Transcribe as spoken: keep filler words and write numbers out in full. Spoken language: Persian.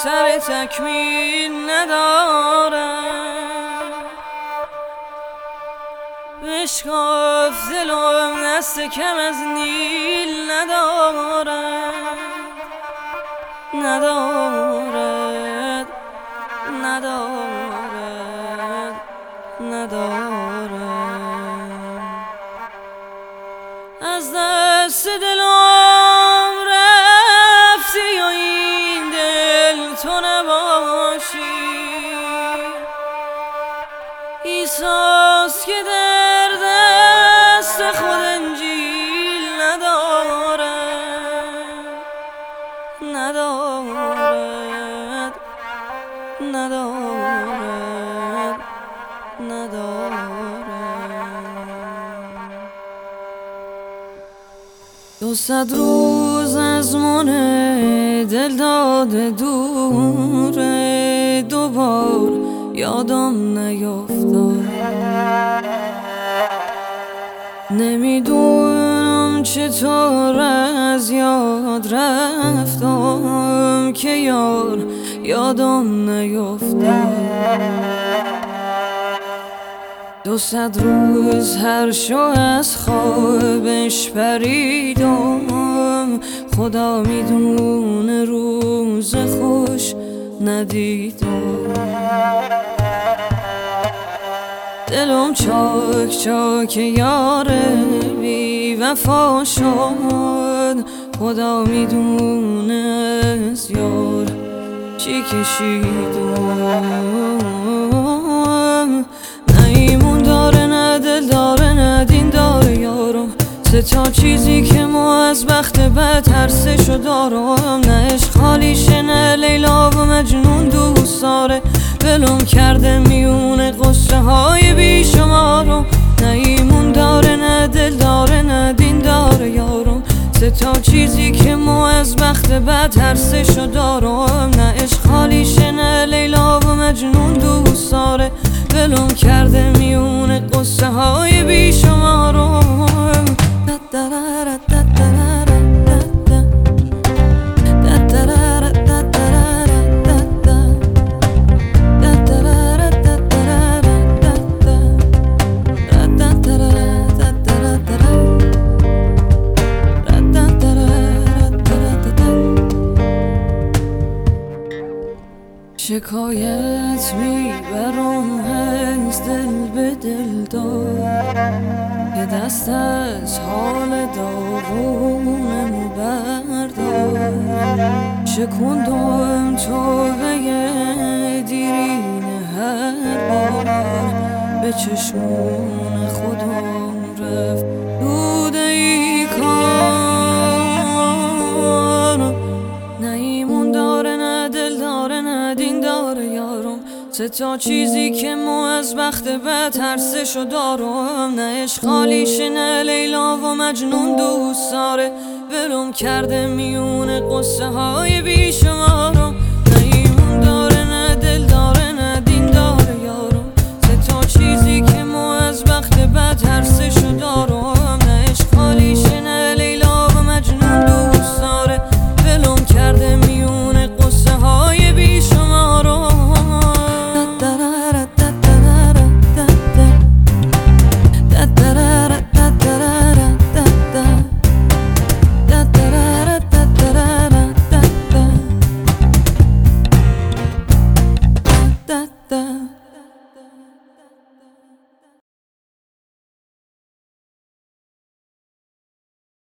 سر تکمیل ندارم، بشکاف دلم دست کم از نیل ندارد ندارد ندارد ندارد از دست دلم رفتی و این دل تو نباشی، ایساس که در دست خود انجیل ندارد ندارد ندارد ندارد دو صد روز از من دل داده دوره، دوبار یادم نیفتاد، نمیدونم چطور از یاد رفتم که یار یادم نیفتاد. دو صد روز هر شو از خوابش پریدم، خدا میدونه روز خوش ندیدم. دلم چاک چاک یار بی وفا شد، خدا میدونه از یار چی کشیدم. نه ایمون داره نه دل داره نه دین داره یارم، سه تا چیزی که ما از بخت بد هر سه شو دارم. نه عشق خالیشه نه لیلا و مجنون دوست داره، ولم کرده میونه قصه های بیشمارم. نه ایمون داره نه دل داره نه دین داره یارم، سه تا چیزی که ما از بخت بد هر سه شو دارم. نه عشق خالیشه نه لیلا و مجنون دوست داره، ولم کرده میونه قصه های بیشمارم. شکایت میبرم از دل به دل دار، که دست از حال داغونمو بردار. شکندم توبه دیرین هر بار، به چشمون خودم رفت دود ای کار. نه ایمون داره نه دل داره نه دین داره یارم، سه تا چیزی که ما از بخت بد هر سه شو دارم. نه عشق خالیشه نه لیلا و مجنون دوست داره، ولم کرده میونه قصه های بیشمارم. نه ایمون داره نه دل داره نه دین داره یارم، سه تا چیزی که ما از بخت بد هر سه شو دارم. نه عشق خالیشه نه لیلا و مجنون دوست داره، ولم کرده میونه قصه های بیشمارم. Da da